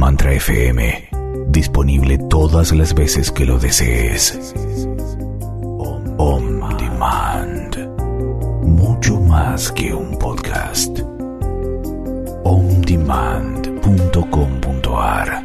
Mantra FM. Disponible todas las veces que lo desees. On Demand. Mucho más que un podcast. ondemand.com.ar.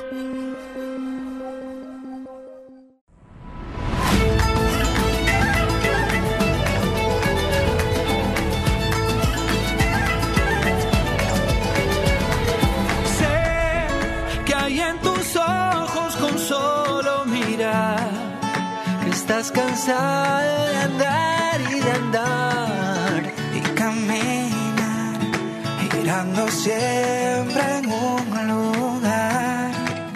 Estás cansada de andar y de andar y caminar, girando siempre en un lugar.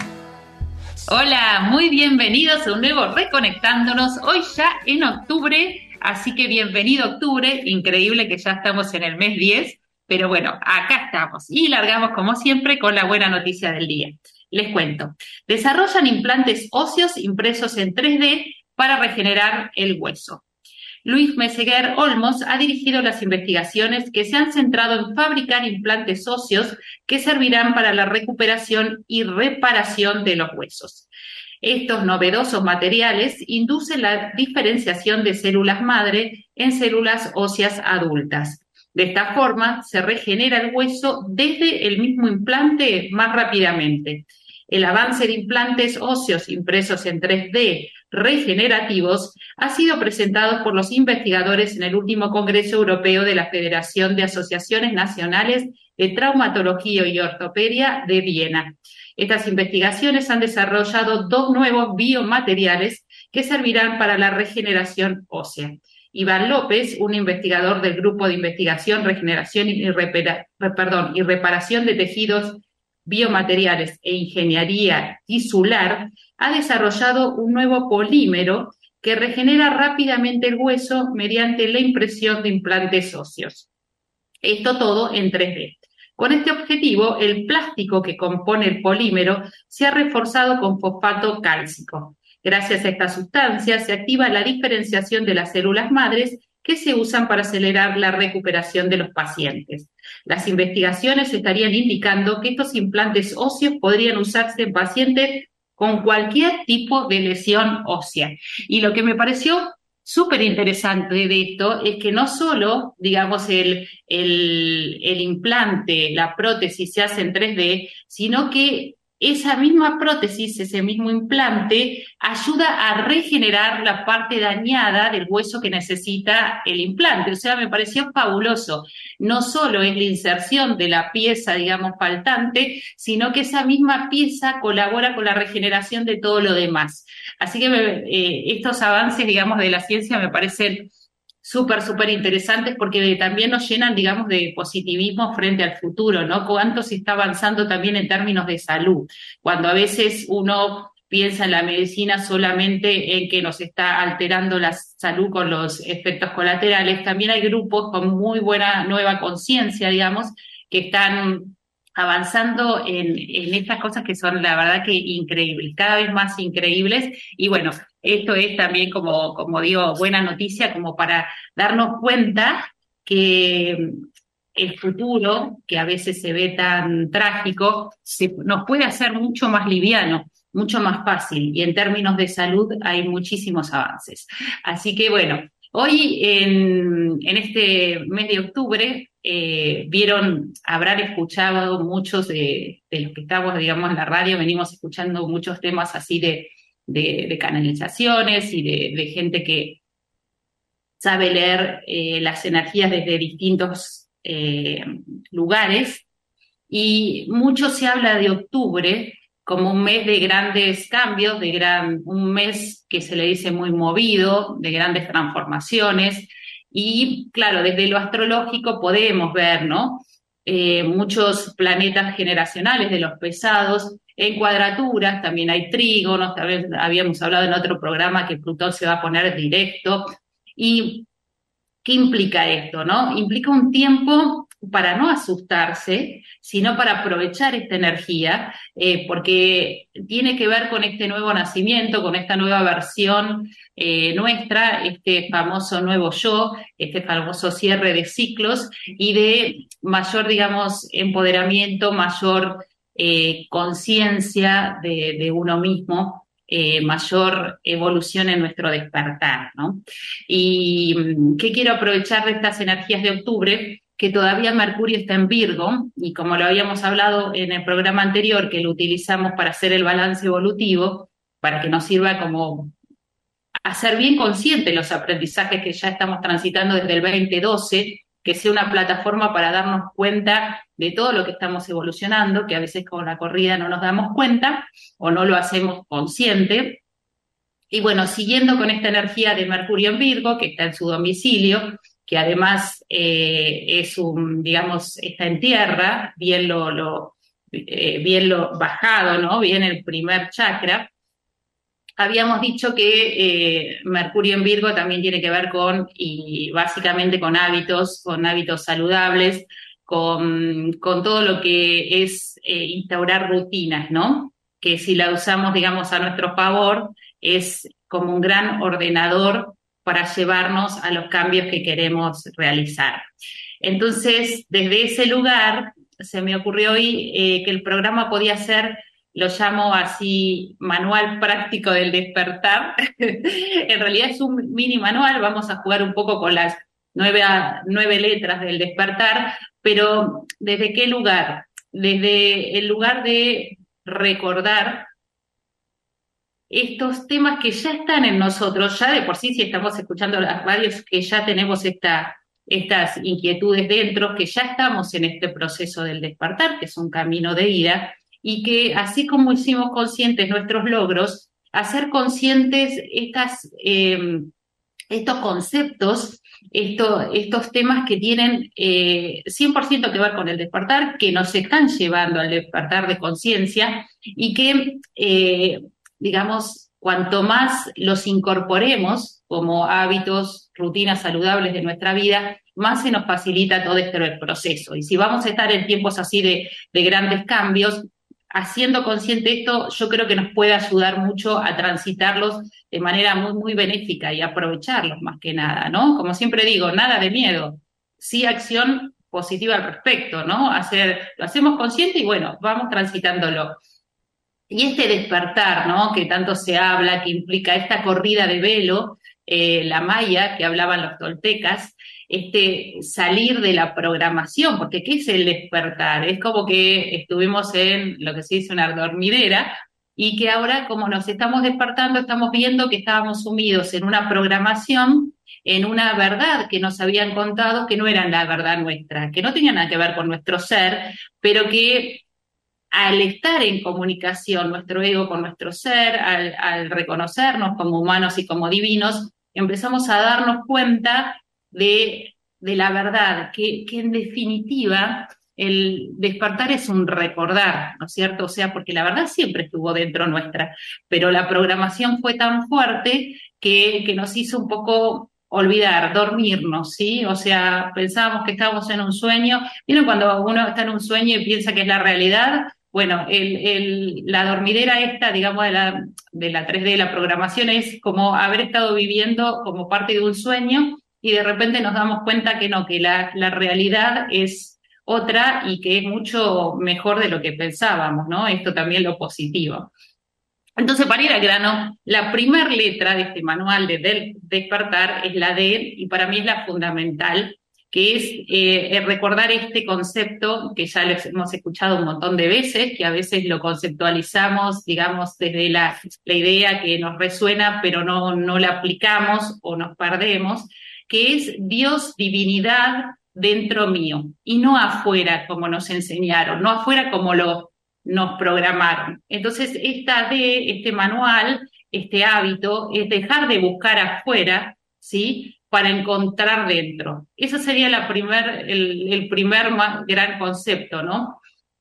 Hola, muy bienvenidos a un nuevo Reconectándonos, hoy ya en octubre, así que bienvenido octubre, increíble que ya estamos en el mes 10, pero bueno, acá estamos y largamos como siempre con la buena noticia del día. Les cuento, desarrollan implantes óseos impresos en 3D para regenerar el hueso. Luis Meseguer Olmos ha dirigido las investigaciones que se han centrado en fabricar implantes óseos que servirán para la recuperación y reparación de los huesos. Estos novedosos materiales inducen la diferenciación de células madre en células óseas adultas. De esta forma, se regenera el hueso desde el mismo implante más rápidamente. El avance de implantes óseos impresos en 3D regenerativos ha sido presentado por los investigadores en el último Congreso Europeo de la Federación de Asociaciones Nacionales de Traumatología y Ortopedia de Viena. Estas investigaciones han desarrollado 2 nuevos biomateriales que servirán para la regeneración ósea. Iván López, un investigador del Grupo de Investigación, Regeneración y Reparación de Tejidos Biomateriales e Ingeniería Tisular, ha desarrollado un nuevo polímero que regenera rápidamente el hueso mediante la impresión de implantes óseos. Esto todo en 3D. Con este objetivo, el plástico que compone el polímero se ha reforzado con fosfato cálcico. Gracias a esta sustancia se activa la diferenciación de las células madres que se usan para acelerar la recuperación de los pacientes. Las investigaciones estarían indicando que estos implantes óseos podrían usarse en pacientes con cualquier tipo de lesión ósea. Y lo que me pareció súper interesante de esto es que no solo, digamos, el implante, la prótesis se hace en 3D, sino que esa misma prótesis, ese mismo implante, ayuda a regenerar la parte dañada del hueso que necesita el implante. O sea, me pareció fabuloso. No solo es la inserción de la pieza, digamos, faltante, sino que esa misma pieza colabora con la regeneración de todo lo demás. Así que estos avances, digamos, de la ciencia me parecen súper interesantes porque también nos llenan, digamos, de positivismo frente al futuro, ¿no? Cuánto se está avanzando también en términos de salud, cuando a veces uno piensa en la medicina solamente en que nos está alterando la salud con los efectos colaterales, también hay grupos con muy buena nueva conciencia, digamos, que están avanzando en estas cosas que son, la verdad, que increíbles, cada vez más increíbles. Y bueno, esto es también, como digo, buena noticia, como para darnos cuenta que el futuro, que a veces se ve tan trágico, nos puede hacer mucho más liviano, mucho más fácil, y en términos de salud hay muchísimos avances. Así que bueno, hoy en este mes de octubre habrán escuchado muchos de los que estamos, digamos, en la radio, venimos escuchando muchos temas así de canalizaciones y de gente que sabe leer las energías desde distintos lugares, y mucho se habla de octubre como un mes de grandes cambios, un mes que se le dice muy movido, de grandes transformaciones. Y claro, desde lo astrológico podemos ver, ¿no? Muchos planetas generacionales de los pesados en cuadraturas, también hay trígonos, también habíamos hablado en otro programa que Plutón se va a poner directo. ¿Y qué implica esto, no? Implica un tiempo para no asustarse, sino para aprovechar esta energía, porque tiene que ver con este nuevo nacimiento, con esta nueva versión nuestra, este famoso nuevo yo, este famoso cierre de ciclos y de mayor, digamos, empoderamiento, mayor conciencia de uno mismo, mayor evolución en nuestro despertar, ¿no? Y ¿qué quiero aprovechar de estas energías de octubre? Que todavía Mercurio está en Virgo, y como lo habíamos hablado en el programa anterior, que lo utilizamos para hacer el balance evolutivo, para que nos sirva como hacer bien conscientes los aprendizajes que ya estamos transitando desde el 2012, que sea una plataforma para darnos cuenta de todo lo que estamos evolucionando, que a veces con la corrida no nos damos cuenta o no lo hacemos consciente. Y bueno, siguiendo con esta energía de Mercurio en Virgo, que está en su domicilio, que además es digamos, está en tierra, bien bien lo bajado, ¿no? Bien el primer chakra. Habíamos dicho que Mercurio en Virgo también tiene que ver y básicamente con hábitos saludables, con todo lo que es instaurar rutinas, ¿no? Que si la usamos, digamos, a nuestro favor, es como un gran ordenador para llevarnos a los cambios que queremos realizar. Entonces, desde ese lugar, se me ocurrió hoy que el programa podía ser, lo llamo así, manual práctico del despertar. En realidad es un mini manual, vamos a jugar un poco con las 9 letras del despertar, pero ¿desde qué lugar? Desde el lugar de recordar estos temas que ya están en nosotros, ya de por sí, si estamos escuchando las radios, que ya tenemos estas inquietudes dentro, que ya estamos en este proceso del despertar, que es un camino de ida, y que así como hicimos conscientes nuestros logros, hacer conscientes estos conceptos, estos temas que tienen 100% que ver con el despertar, que nos están llevando al despertar de conciencia y que, digamos, cuanto más los incorporemos como hábitos, rutinas saludables de nuestra vida, más se nos facilita todo este proceso. Y si vamos a estar en tiempos así de grandes cambios, haciendo consciente esto, yo creo que nos puede ayudar mucho a transitarlos de manera muy, muy benéfica y aprovecharlos más que nada, ¿no? Como siempre digo, nada de miedo, sí acción positiva al respecto, ¿no? Lo hacemos consciente y bueno, vamos transitándolo. Y este despertar, ¿no? Que tanto se habla, que implica esta corrida de velo, la maya que hablaban los toltecas, salir de la programación, porque ¿qué es el despertar? Es como que estuvimos en lo que se dice una dormidera y que ahora como nos estamos despertando estamos viendo que estábamos sumidos en una programación, en una verdad que nos habían contado que no era la verdad nuestra, que no tenía nada que ver con nuestro ser, pero que al estar en comunicación nuestro ego con nuestro ser, al reconocernos como humanos y como divinos, empezamos a darnos cuenta de la verdad, que en definitiva el despertar es un recordar, ¿no es cierto? O sea, porque la verdad siempre estuvo dentro nuestra, pero la programación fue tan fuerte que nos hizo un poco olvidar, dormirnos, ¿sí? O sea, pensábamos que estábamos en un sueño. ¿Vieron cuando uno está en un sueño y piensa que es la realidad? Bueno, la dormidera esta, digamos, de la 3D, la programación, es como haber estado viviendo como parte de un sueño y de repente nos damos cuenta que no, que la realidad es otra y que es mucho mejor de lo que pensábamos, ¿no? Esto también lo positivo. Entonces, para ir al grano, la primera letra de este manual del despertar es la D, y para mí es la fundamental, que es recordar este concepto que ya lo hemos escuchado un montón de veces, que a veces lo conceptualizamos, digamos, desde la idea que nos resuena, pero no la aplicamos o nos perdemos, que es Dios, divinidad dentro mío, y no afuera como nos enseñaron, no afuera como nos programaron. Entonces, este manual, este hábito, es dejar de buscar afuera, ¿sí?, para encontrar dentro. Ese sería el primer gran concepto, ¿no?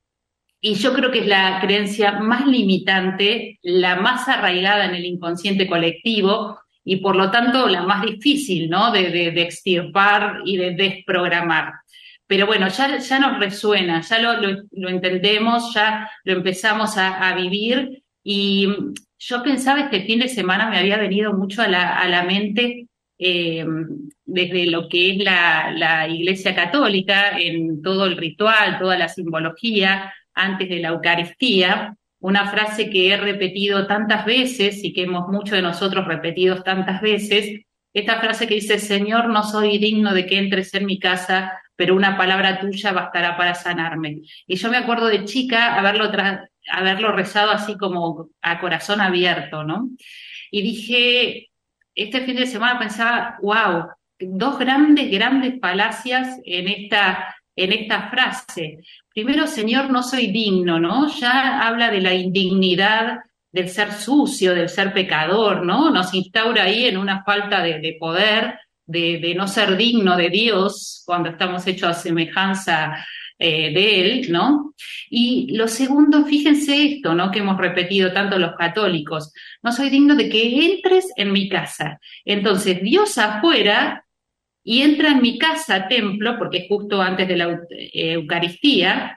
Y yo creo que es la creencia más limitante, la más arraigada en el inconsciente colectivo y por lo tanto la más difícil, ¿no?, de extirpar y de desprogramar. Pero bueno, ya nos resuena, ya lo entendemos, ya lo empezamos a vivir y yo pensaba este fin de semana, me había venido mucho a la mente desde lo que es la Iglesia Católica, en todo el ritual, toda la simbología, antes de la Eucaristía, una frase que he repetido tantas veces y que muchos de nosotros repetido tantas veces, esta frase que dice: Señor, no soy digno de que entres en mi casa, pero una palabra tuya bastará para sanarme. Y yo me acuerdo de chica haberlo rezado así como a corazón abierto, ¿no? Y dije, este fin de semana pensaba, wow, dos grandes falacias en esta frase. Primero, Señor, no soy digno, ¿no? Ya habla de la indignidad del ser sucio, del ser pecador, ¿no? Nos instaura ahí en una falta de poder, de no ser digno de Dios cuando estamos hechos a semejanza de Él, ¿no? Y lo segundo, fíjense esto, ¿no? Que hemos repetido tanto los católicos: no soy digno de que entres en mi casa. Entonces, Dios afuera y entra en mi casa, templo, porque es justo antes de la Eucaristía,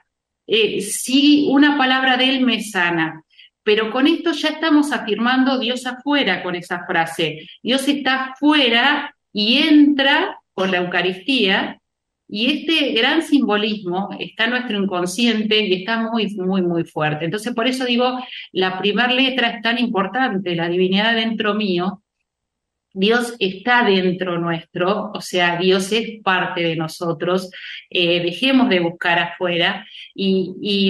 si una palabra de Él me sana. Pero con esto ya estamos afirmando Dios afuera con esa frase. Dios está afuera y entra con la Eucaristía, y este gran simbolismo está en nuestro inconsciente y está muy fuerte. Entonces, por eso digo, la primera letra es tan importante, la divinidad dentro mío. Dios está dentro nuestro, o sea, Dios es parte de nosotros. Dejemos de buscar afuera y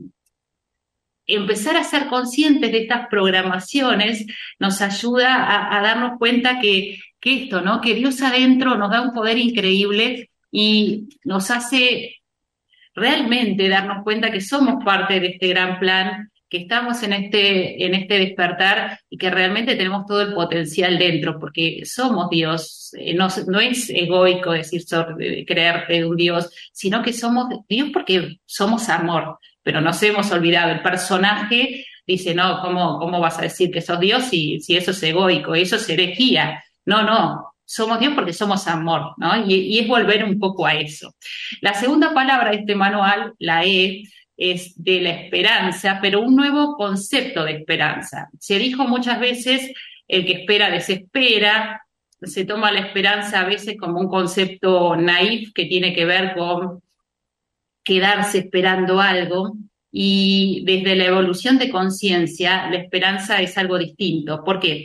empezar a ser conscientes de estas programaciones nos ayuda a darnos cuenta que esto, ¿no? Que Dios adentro nos da un poder increíble y nos hace realmente darnos cuenta que somos parte de este gran plan, que estamos en este despertar y que realmente tenemos todo el potencial dentro, porque somos Dios. No es egoico decir creerte de un Dios, sino que somos Dios porque somos amor, pero nos hemos olvidado. El personaje dice: no, ¿cómo vas a decir que sos Dios si eso es egoico? Eso es herejía. No, somos Dios porque somos amor, ¿no? Y es volver un poco a eso. La segunda palabra de este manual, la E, es de la esperanza, pero un nuevo concepto de esperanza. Se dijo muchas veces: el que espera desespera. Se toma la esperanza a veces como un concepto naif que tiene que ver con quedarse esperando algo, y desde la evolución de conciencia la esperanza es algo distinto. ¿Por qué?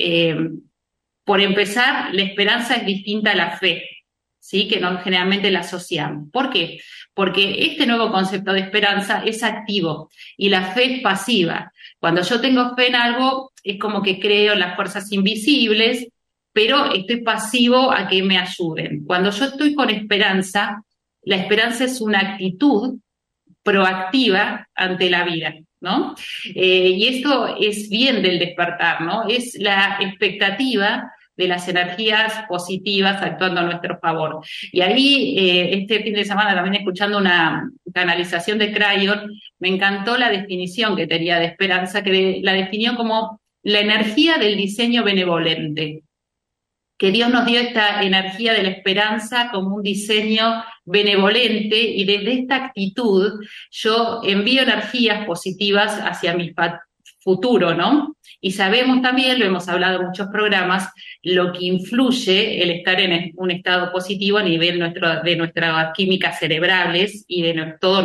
Por empezar, la esperanza es distinta a la fe, ¿sí? Que generalmente la asociamos. ¿Por qué? Porque este nuevo concepto de esperanza es activo y la fe es pasiva. Cuando yo tengo fe en algo, es como que creo en las fuerzas invisibles, pero estoy pasivo a que me ayuden. Cuando yo estoy con esperanza, la esperanza es una actitud proactiva ante la vida, ¿no? Y esto es bien del despertar, ¿no? Es la expectativa de las energías positivas actuando a nuestro favor. Y ahí, este fin de semana, también escuchando una canalización de Crayon, me encantó la definición que tenía de esperanza, que la definió como la energía del diseño benevolente, que Dios nos dio esta energía de la esperanza como un diseño benevolente, y desde esta actitud yo envío energías positivas hacia mi futuro, ¿no? Y sabemos también, lo hemos hablado en muchos programas, lo que influye el estar en un estado positivo a nivel de nuestras químicas cerebrales y de todo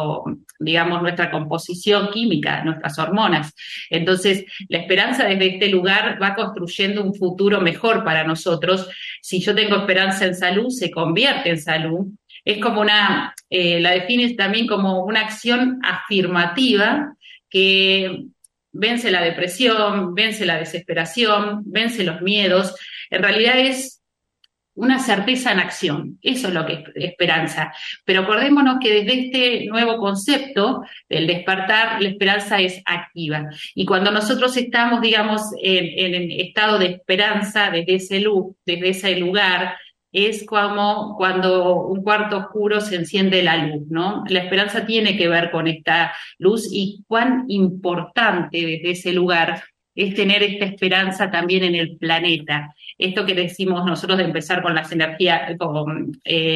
nuestra composición química, nuestras hormonas. Entonces, la esperanza desde este lugar va construyendo un futuro mejor para nosotros. Si yo tengo esperanza en salud, se convierte en salud. Es como la defines también como una acción afirmativa que vence la depresión, vence la desesperación, vence los miedos. En realidad es una certeza en acción. Eso es lo que es esperanza. Pero acordémonos que desde este nuevo concepto del despertar, la esperanza es activa. Y cuando nosotros estamos, digamos, en estado de esperanza desde ese lugar, es como cuando un cuarto oscuro se enciende la luz, ¿no? La esperanza tiene que ver con esta luz, y cuán importante desde ese lugar es tener esta esperanza también en el planeta. Esto que decimos nosotros de empezar con las energías, con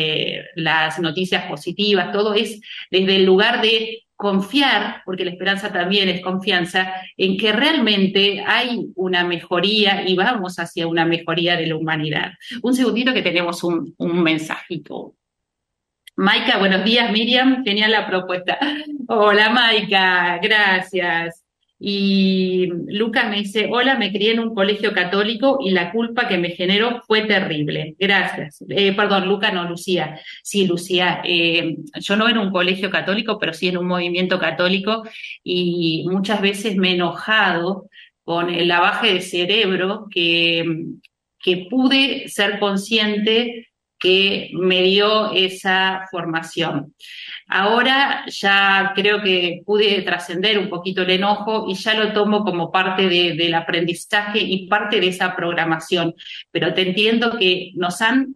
las noticias positivas, todo es desde el lugar de confiar, porque la esperanza también es confianza, en que realmente hay una mejoría y vamos hacia una mejoría de la humanidad. Un segundito que tenemos un mensajito. Maika, buenos días, Miriam, genial la propuesta. Hola, Maika, gracias. Y Lucas me dice, hola, me crié en un colegio católico y la culpa que me generó fue terrible. Gracias. Perdón, Lucas, no, Lucía. Sí, Lucía, yo no en un colegio católico, pero sí en un movimiento católico y muchas veces me he enojado con el lavaje de cerebro que pude ser consciente que me dio esa formación. Ahora ya creo que pude trascender un poquito el enojo y ya lo tomo como parte del aprendizaje y parte de esa programación. Pero te entiendo que nos han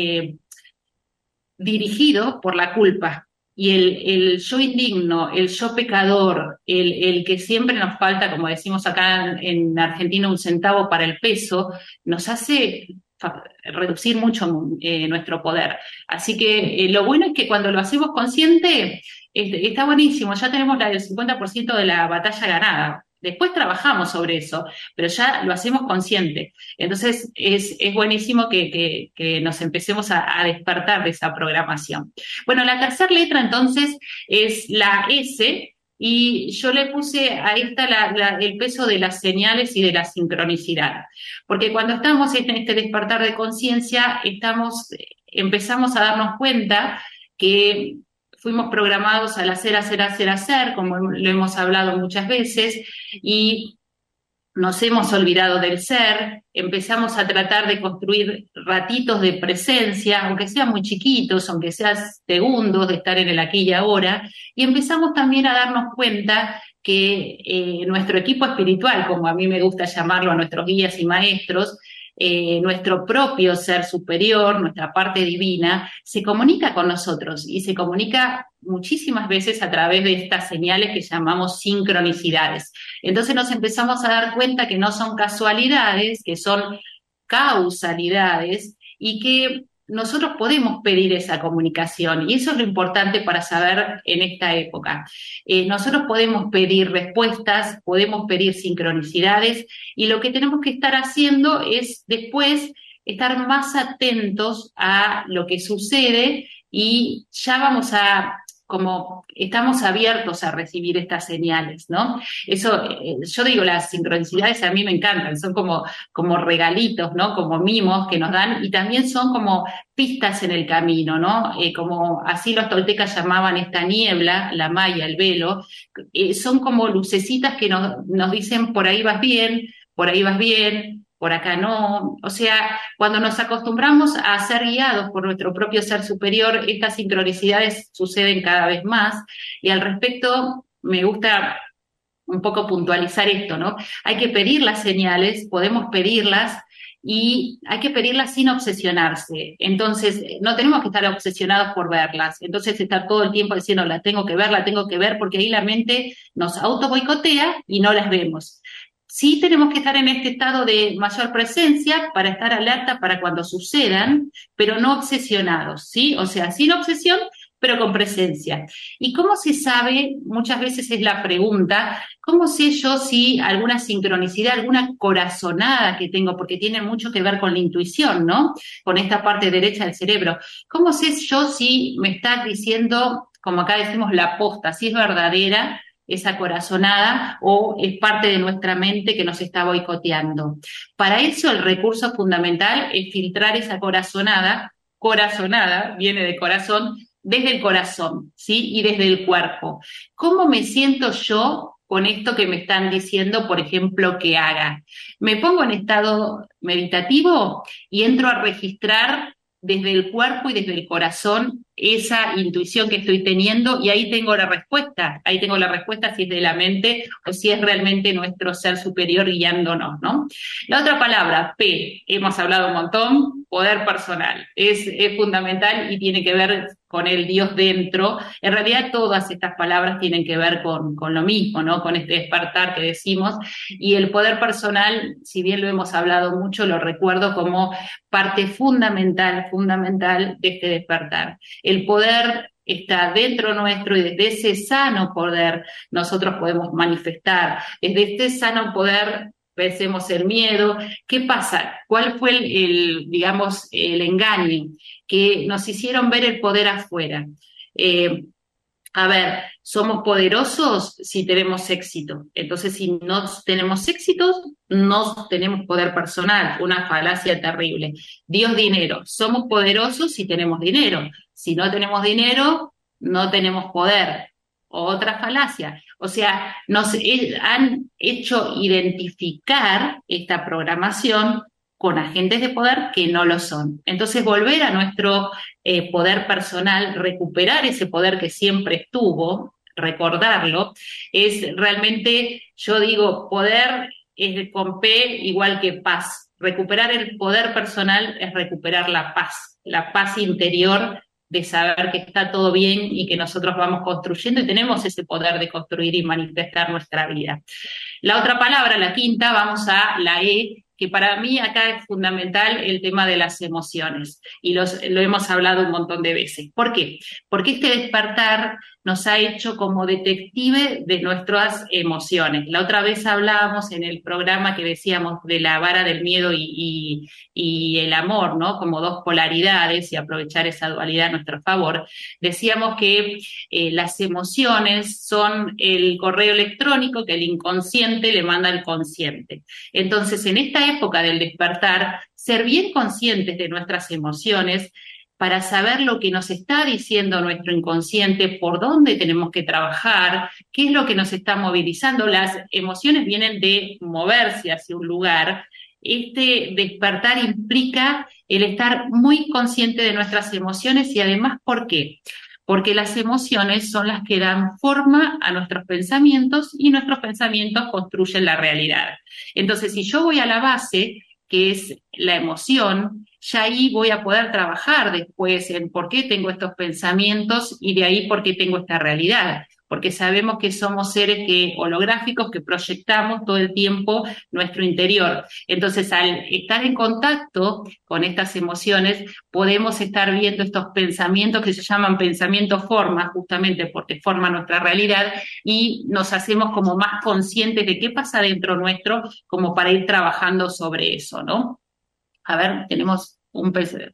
dirigido por la culpa. Y el yo indigno, el yo pecador, el que siempre nos falta, como decimos acá en Argentina, un centavo para el peso, nos hace reducir mucho nuestro poder. Así que lo bueno es que cuando lo hacemos consciente, está buenísimo, ya tenemos el 50% de la batalla ganada. Después trabajamos sobre eso, pero ya lo hacemos consciente. Entonces es buenísimo que nos empecemos a despertar de esa programación. Bueno, la tercera letra entonces es la S, y yo le puse a esta el peso de las señales y de la sincronicidad. Porque cuando estamos en este despertar de conciencia, empezamos a darnos cuenta que fuimos programados al hacer, como lo hemos hablado muchas veces, y nos hemos olvidado del ser, empezamos a tratar de construir ratitos de presencia, aunque sean muy chiquitos, aunque sean segundos de estar en el aquí y ahora, y empezamos también a darnos cuenta que nuestro equipo espiritual, como a mí me gusta llamarlo, a nuestros guías y maestros, nuestro propio ser superior, nuestra parte divina, se comunica con nosotros y se comunica muchísimas veces a través de estas señales que llamamos sincronicidades. Entonces nos empezamos a dar cuenta que no son casualidades, que son causalidades y que nosotros podemos pedir esa comunicación y eso es lo importante para saber en esta época. Nosotros podemos pedir respuestas, podemos pedir sincronicidades y lo que tenemos que estar haciendo es después estar más atentos a lo que sucede y ya vamos a, como estamos abiertos a recibir estas señales, ¿no? Eso, yo digo, las sincronicidades a mí me encantan, son como regalitos, ¿no? Como mimos que nos dan y también son como pistas en el camino, ¿no? Como así los toltecas llamaban esta niebla, la maya, el velo, son como lucecitas que nos dicen por ahí vas bien, por ahí vas bien, por acá no. O sea, cuando nos acostumbramos a ser guiados por nuestro propio ser superior, estas sincronicidades suceden cada vez más. Y al respecto, me gusta un poco puntualizar esto, ¿no? Hay que pedir las señales, podemos pedirlas, y hay que pedirlas sin obsesionarse. Entonces, no tenemos que estar obsesionados por verlas. Entonces, estar todo el tiempo diciendo, la tengo que ver, porque ahí la mente nos auto boicotea y no las vemos. Sí tenemos que estar en este estado de mayor presencia para estar alerta para cuando sucedan, pero no obsesionados, ¿sí? O sea, sin obsesión, pero con presencia. ¿Y cómo se sabe? Muchas veces es la pregunta, ¿cómo sé yo si alguna sincronicidad, alguna corazonada que tengo, porque tiene mucho que ver con la intuición, ¿no? Con esta parte derecha del cerebro. ¿Cómo sé yo si me estás diciendo, como acá decimos, la posta, si es verdadera esa corazonada o es parte de nuestra mente que nos está boicoteando? Para eso el recurso fundamental es filtrar esa corazonada viene de corazón, desde el corazón, ¿sí? Y desde el cuerpo. ¿Cómo me siento yo con esto que me están diciendo, por ejemplo, que haga? Me pongo en estado meditativo y entro a registrar desde el cuerpo y desde el corazón esa intuición que estoy teniendo y ahí tengo la respuesta si es de la mente o si es realmente nuestro ser superior guiándonos, ¿no? La otra palabra, P, hemos hablado un montón, poder personal, es fundamental y tiene que ver con el Dios dentro. En realidad todas estas palabras tienen que ver con lo mismo, ¿no? Con este despertar que decimos, y el poder personal, si bien lo hemos hablado mucho, lo recuerdo como parte fundamental de este despertar. El poder está dentro nuestro y desde ese sano poder nosotros podemos manifestar, desde este sano poder vencemos el miedo. ¿Qué pasa? ¿Cuál fue digamos, el engaño? Que nos hicieron ver el poder afuera. A ver, somos poderosos si tenemos éxito. Entonces, si no tenemos éxitos, no tenemos poder personal. Una falacia terrible. Dios, dinero. Somos poderosos si tenemos dinero. Si no tenemos dinero, no tenemos poder. Otra falacia. O sea, nos han hecho identificar esta programación con agentes de poder que no lo son. Entonces, volver a nuestro poder personal, recuperar ese poder que siempre estuvo, recordarlo, es realmente, yo digo, poder es con P igual que paz. Recuperar el poder personal es recuperar la paz interior de saber que está todo bien y que nosotros vamos construyendo y tenemos ese poder de construir y manifestar nuestra vida. La otra palabra, la quinta, vamos a la E, que para mí acá es fundamental el tema de las emociones, y lo hemos hablado un montón de veces. ¿Por qué? Porque este despertar nos ha hecho como detective de nuestras emociones. La otra vez hablábamos en el programa que decíamos de la vara del miedo y el amor, ¿no? Como dos polaridades, y aprovechar esa dualidad a nuestro favor. Decíamos que las emociones son el correo electrónico que el inconsciente le manda al consciente. Entonces, en esta época del despertar, ser bien conscientes de nuestras emociones para saber lo que nos está diciendo nuestro inconsciente, por dónde tenemos que trabajar, qué es lo que nos está movilizando. Las emociones vienen de moverse hacia un lugar. Este despertar implica el estar muy consciente de nuestras emociones y además, ¿por qué? Porque las emociones son las que dan forma a nuestros pensamientos y nuestros pensamientos construyen la realidad. Entonces, si yo voy a la base, que es la emoción, ya ahí voy a poder trabajar después en por qué tengo estos pensamientos y de ahí por qué tengo esta realidad. Porque sabemos que somos seres holográficos que proyectamos todo el tiempo nuestro interior. Entonces, al estar en contacto con estas emociones, podemos estar viendo estos pensamientos que se llaman pensamientos forma, justamente porque forman nuestra realidad, y nos hacemos como más conscientes de qué pasa dentro nuestro, como para ir trabajando sobre eso, ¿no? A ver, tenemos un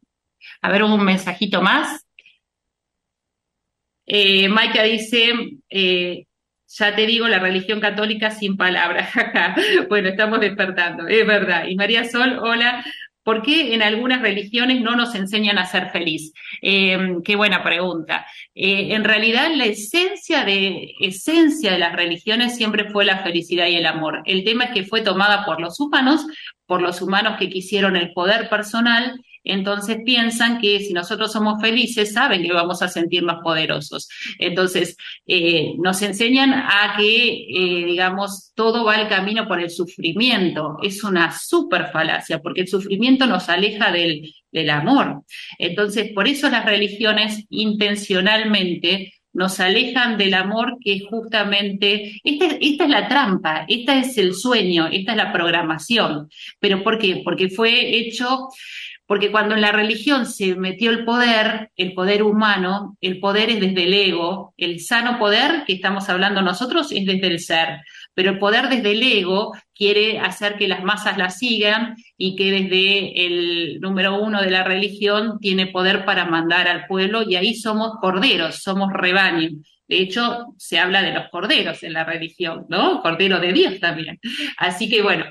mensajito más. Maika dice, ya te digo, la religión católica sin palabras. Bueno, estamos despertando, es verdad. Y María Sol, hola. ¿Por qué en algunas religiones no nos enseñan a ser feliz? Qué buena pregunta. En realidad, la esencia de las religiones siempre fue la felicidad y el amor. El tema es que fue tomada por los humanos que quisieron el poder personal. Entonces piensan que si nosotros somos felices, saben que vamos a sentirnos poderosos. Entonces, nos enseñan a que, digamos, todo va el camino por el sufrimiento. Es una súper falacia, porque el sufrimiento nos aleja del amor. Entonces, por eso las religiones intencionalmente nos alejan del amor, que es justamente, esta es la trampa, esta es el sueño, esta es la programación. ¿Pero por qué? Porque cuando en la religión se metió el poder humano, el poder es desde el ego, el sano poder que estamos hablando nosotros es desde el ser, pero el poder desde el ego quiere hacer que las masas la sigan y que desde el número uno de la religión tiene poder para mandar al pueblo, y ahí somos corderos, somos rebaño. De hecho, se habla de los corderos en la religión, ¿no? Cordero de Dios también. Así que bueno,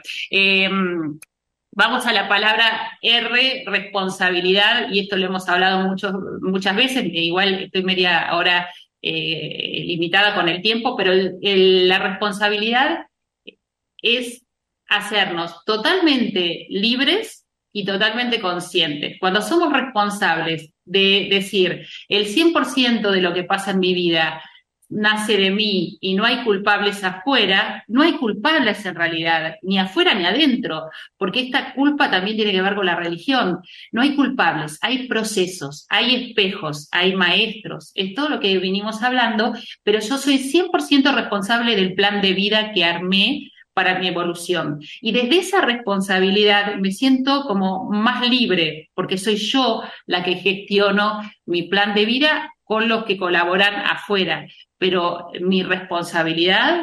vamos a la palabra R, responsabilidad, y esto lo hemos hablado muchas veces, igual estoy media ahora limitada con el tiempo, pero la responsabilidad es hacernos totalmente libres y totalmente conscientes. Cuando somos responsables de decir el 100% de lo que pasa en mi vida nace de mí y no hay culpables afuera, no hay culpables en realidad, ni afuera ni adentro, porque esta culpa también tiene que ver con la religión. No hay culpables, hay procesos, hay espejos, hay maestros, es todo lo que vinimos hablando, pero yo soy 100% responsable del plan de vida que armé para mi evolución. Y desde esa responsabilidad me siento como más libre, porque soy yo la que gestiono mi plan de vida con los que colaboran afuera. Pero mi responsabilidad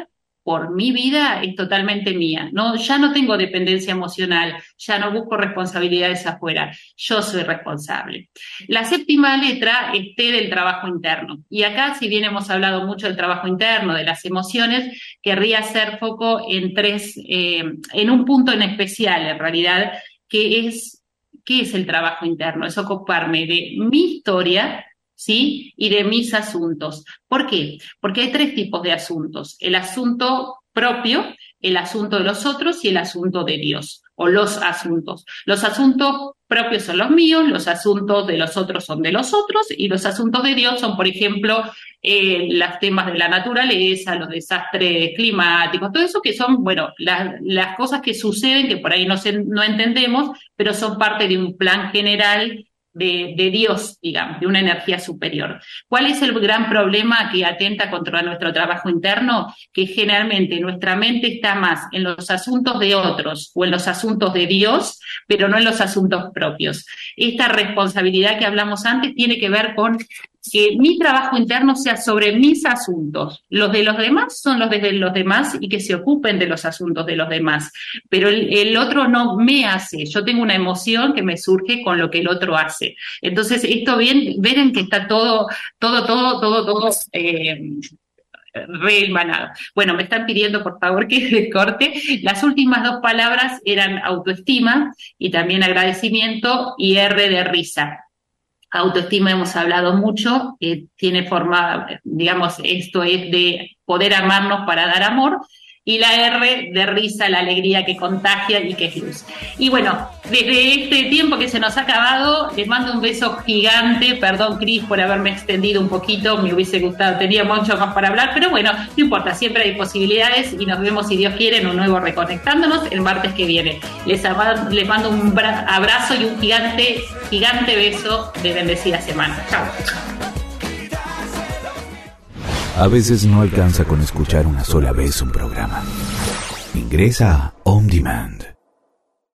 por mi vida es totalmente mía. No, ya no tengo dependencia emocional, ya no busco responsabilidades afuera, yo soy responsable. La séptima letra es T del trabajo interno. Y acá, si bien hemos hablado mucho del trabajo interno, de las emociones, querría hacer foco en un punto en especial, en realidad, ¿qué es el trabajo interno? Es ocuparme de mi historia, ¿sí? Y de mis asuntos. ¿Por qué? Porque hay 3 tipos de asuntos: el asunto propio, el asunto de los otros y el asunto de Dios, o los asuntos. Los asuntos propios son los míos, los asuntos de los otros son de los otros, y los asuntos de Dios son, por ejemplo, los temas de la naturaleza, los desastres climáticos, todo eso que son, bueno, las cosas que suceden, que por ahí no entendemos, pero son parte de un plan general de Dios, digamos, de una energía superior. ¿Cuál es el gran problema que atenta contra nuestro trabajo interno? Que generalmente nuestra mente está más en los asuntos de otros o en los asuntos de Dios, pero no en los asuntos propios. Esta responsabilidad que hablamos antes tiene que ver con que mi trabajo interno sea sobre mis asuntos. Los de los demás son los de los demás y que se ocupen de los asuntos de los demás. Pero el otro no me hace. Yo tengo una emoción que me surge con lo que el otro hace. Entonces, esto ven que está todo rehermanado. Bueno, me están pidiendo por favor que les corte. Las últimas 2 palabras eran autoestima y también agradecimiento, y R de risa. Autoestima hemos hablado mucho, tiene forma, digamos, esto es de poder amarnos para dar amor, y la R de risa, la alegría que contagia y que es luz. Y bueno, desde este tiempo que se nos ha acabado, les mando un beso gigante. Perdón, Cris, por haberme extendido un poquito, me hubiese gustado, tenía mucho más para hablar, pero bueno, no importa, siempre hay posibilidades, y nos vemos, si Dios quiere, en un nuevo Reconectándonos el martes que viene. Les mando un abrazo y un gigante beso de bendecida semana. Chao. A veces no alcanza con escuchar una sola vez un programa. Ingresa a On Demand.